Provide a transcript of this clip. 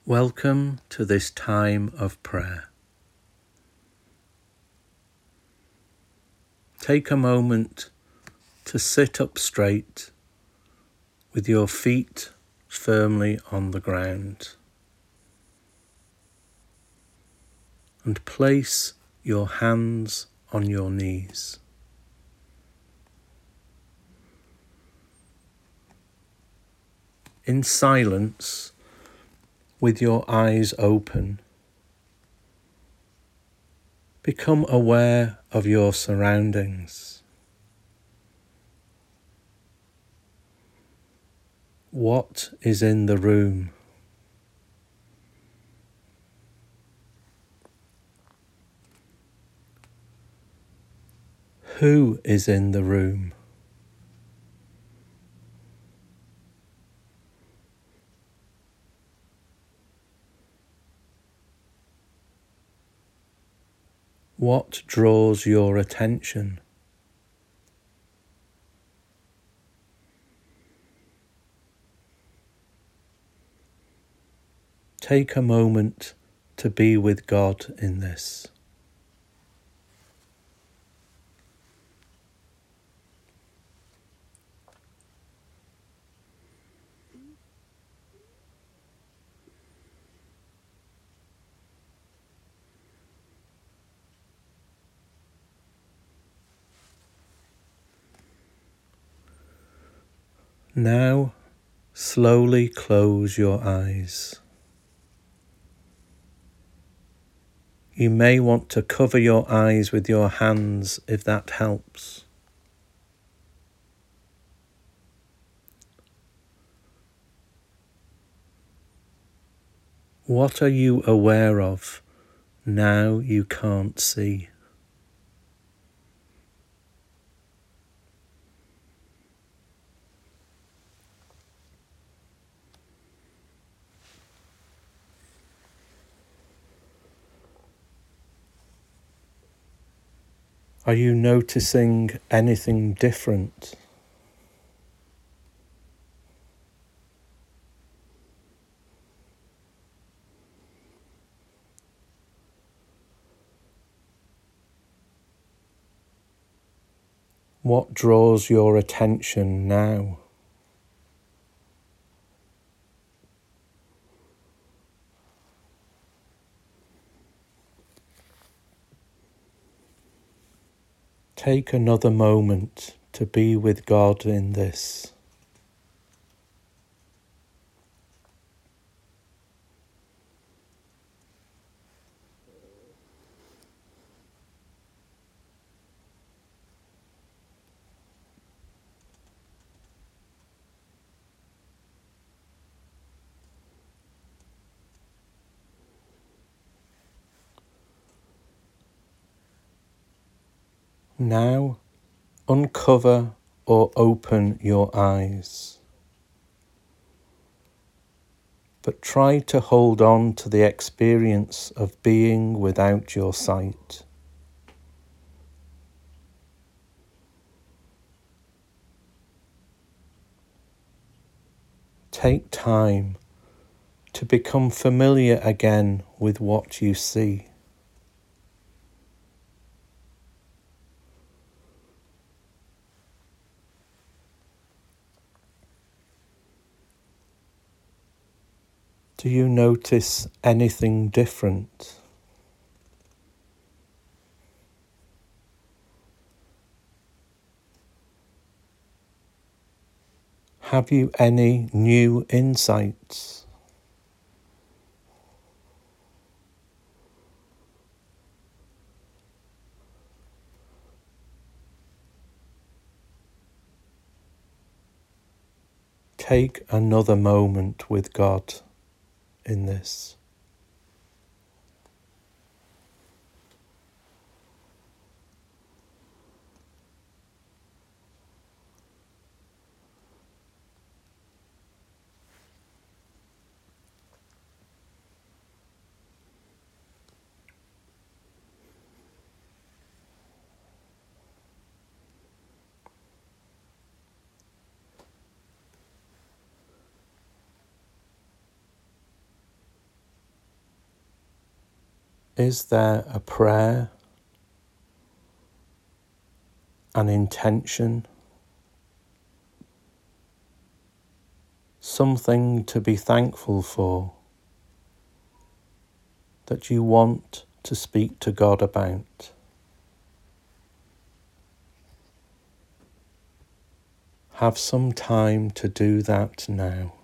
Welcome to this time of prayer. Take a moment to sit up straight with your feet firmly on the ground and place your hands on your knees. In silence, with your eyes open, become aware of your surroundings. What is in the room? Who is in the room? What draws your attention? Take a moment to be with God in this. Now, slowly close your eyes. You may want to cover your eyes with your hands if that helps. What are you aware of now you can't see? Are you noticing anything different? What draws your attention now? Take another moment to be with God in this. Now, uncover or open your eyes, but try to hold on to the experience of being without your sight. Take time to become familiar again with what you see. Do you notice anything different? Have you any new insights? Take another moment with God in this. Is there a prayer, an intention, something to be thankful for that you want to speak to God about? Have some time to do that now.